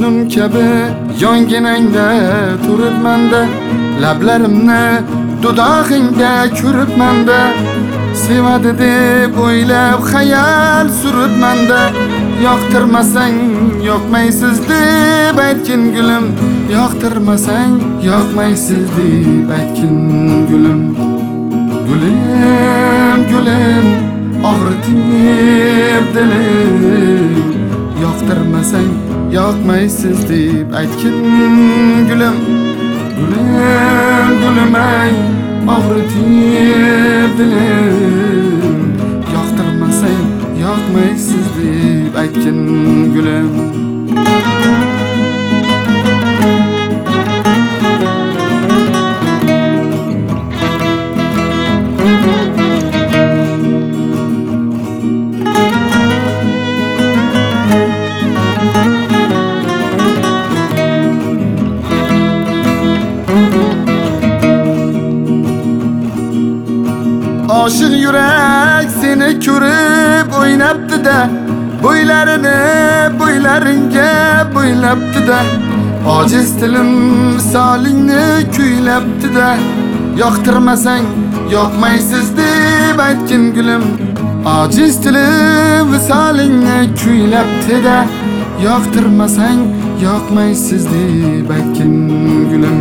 Majnun kabi yonginangda turibmanda, lablarimni dudog'ingga ko'ribmanda, sevadi deb o'ylab xayol suribmanda. Yoqtirmasang yoqmaysiz deb aytgin gulim, yoqtirmasang yoqmaysiz deb aytgin gulim. Gulim gulim og'ritib dilim, yoqtirmasang yoqmaysiz deb aytgin gulim. Gulim gulim ay og'ritib dilim, yoqtirmasang yoqmaysiz deb aytgin gulim. Aşık yürek seni ko'rib o'ynabdi-da, bo'ylaringga bo'ylabdi-da, ojiz tilim misolingni kuylabdi-da. Yoqtirmasang yoqmaysiz deb aytgin gulim, ojiz tilim misolingni kuylabdi-da. Yoqtirmasang yoqmaysiz deb aytgin gulim.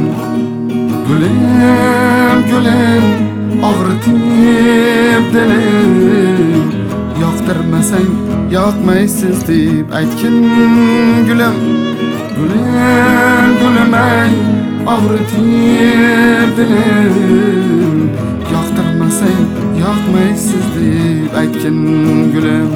Gulim gulim og'ritib dilim, yoqtirmasang yoqmaysiz deb aytgin gulim. Gulim gulim ay og'ritib dilim, yoqtirmasang yoqmaysiz deb aytgin gulim.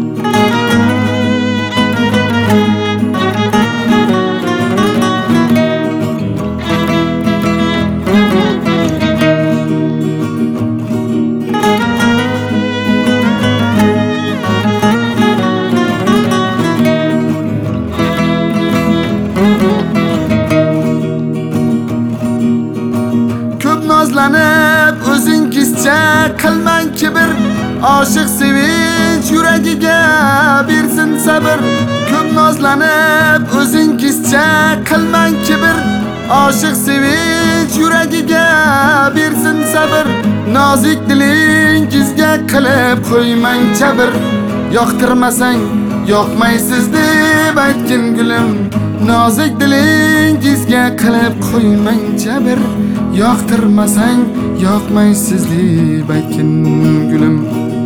Nozlanib o'zingizcha qilmang kibr, oshiq sevinch yuragiga bersin sabr. Ko'p nozlanib o'zingizcha qilmang kibr, oshiq sevinch yuragiga bersin sabr. Nozik dilingizga qilib qo'ymang jabr, yoqtirmasang yoqmaysiz deb aytgin gulim. Nozik dilingizga qilib qo'ymang jabr, yoqtirmasang yoqmaysiz deb aytgin gulim.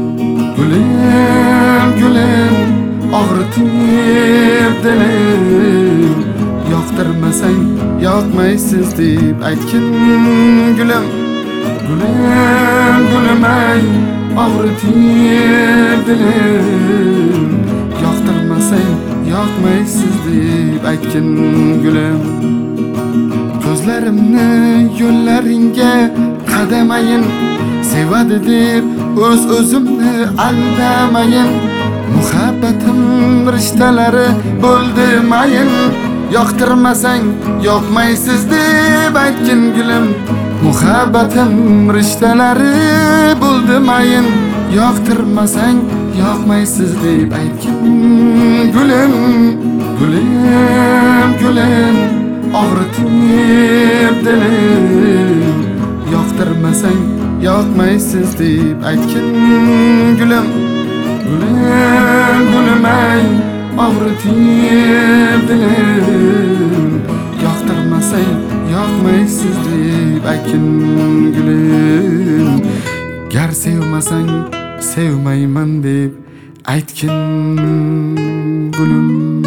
Gulim gulim og'ritib dilim, yoqtirmasang yoqmaysiz deb aytgin gulim. Gulim gulim ay og'ritib dilim, yoqtirmasang yoqmaysiz deb aytgin gulim. Ko'zlarimni yo'llaringga qadamayin, sevadi deb o'zimni aldamayin. Muhabbatim rishtalari bo'ldi mayin, yoqtirmasang yoqmaysiz deb aytgin gulim. Muhabbatim rishtalari bo'ldi mayin, yoqtirmasang yoqmaysiz deb aytgin gulim. Gulim gulim og'ritib dilim, yoqtirmasang yoqmaysiz deb aytgin gulim. Gulim gulim ay og'ritib dilim, yoqtirmasang yoqmaysiz deb aytgin gulim. Gar sevmasang sevmayman deb aytgin gulim.